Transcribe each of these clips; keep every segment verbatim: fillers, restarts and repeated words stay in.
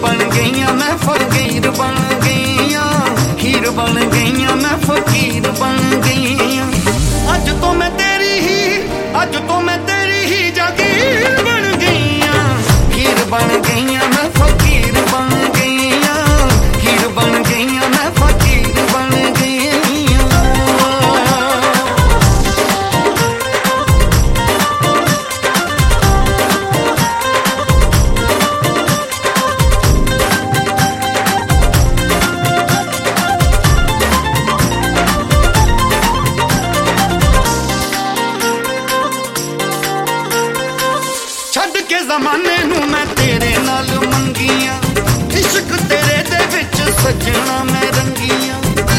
बन गईया मैं फकीर बन गईया, हीर बन गईया मैं फकीर बन गईया। अज तो मैं तेरी ही अज तो मैं तेरी ही जागीर बन गईया, हीर बन गईया मैं फकीर बन गईया, हीर बन गईया मैं फकीर बन गईया। छड्ड के ज़माने नू मैं तेरे नाल मंगिया, इश्क तेरे दे विच सजना मैं रंगिया।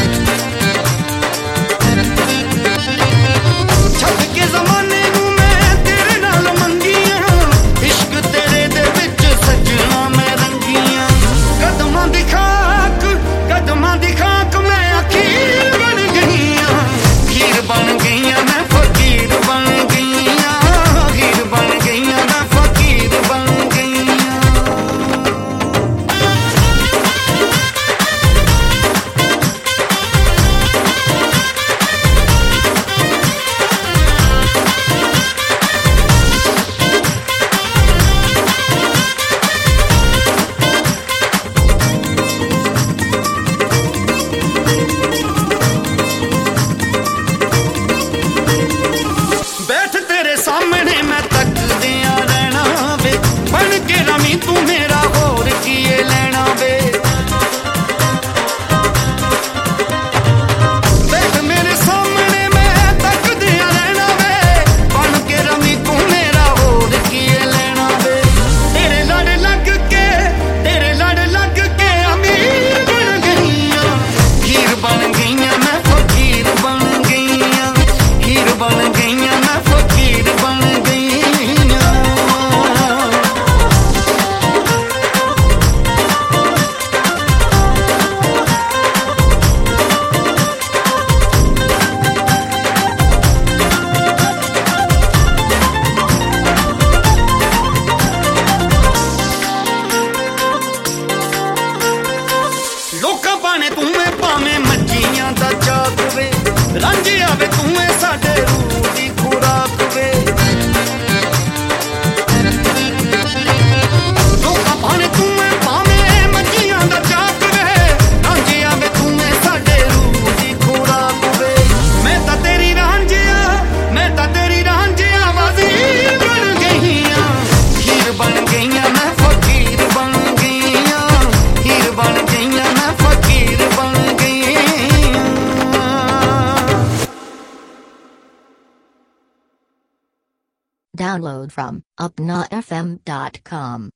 छड्ड के ज़माने नू मैं तेरे नाल मंगिया, इश्क तेरे दे विच सजना मैं रंगिया। कदमां दी खाक कदमां दी खाक मैं अखीर बन गईया, हीर बन गईया मैं फकीर बन गईया, हीर बन गईया मैं फकीर बन गईया। बैठ तेरे सामने मैं तकदिया रहना वे, बन के रमी तू मेरा होर किए लेना वे। बैठ मेरे सामने मैं तकदिया रहना वे, बन के रमी तू मेरा होर किए लेना वे। तेरे लड़ लग के तेरे लड़ लग के अमीर बन गईया, हीर बन गईया मैं फकीर बन गईया, हीर बन गईया मैं फकीर बन गईया। लोकां पाने तूं भावें मच्छियां दा चाक वे, रांझिया वे तूं साडे रूह दी खुराक वे। लोकां पाने तूं भावें मच्छियां दा चाक वे, रांझिया वे तूं साडे रूह दी खुराक वे। मैं तां तेरी रांझिया मैं तां तेरी रांझिया वज़ीर बन गईया, हीर बन गईया मैं फकीर बन गईया, हीर बन गईया मैं फकीर बन गईया। Download from upna f m dot com.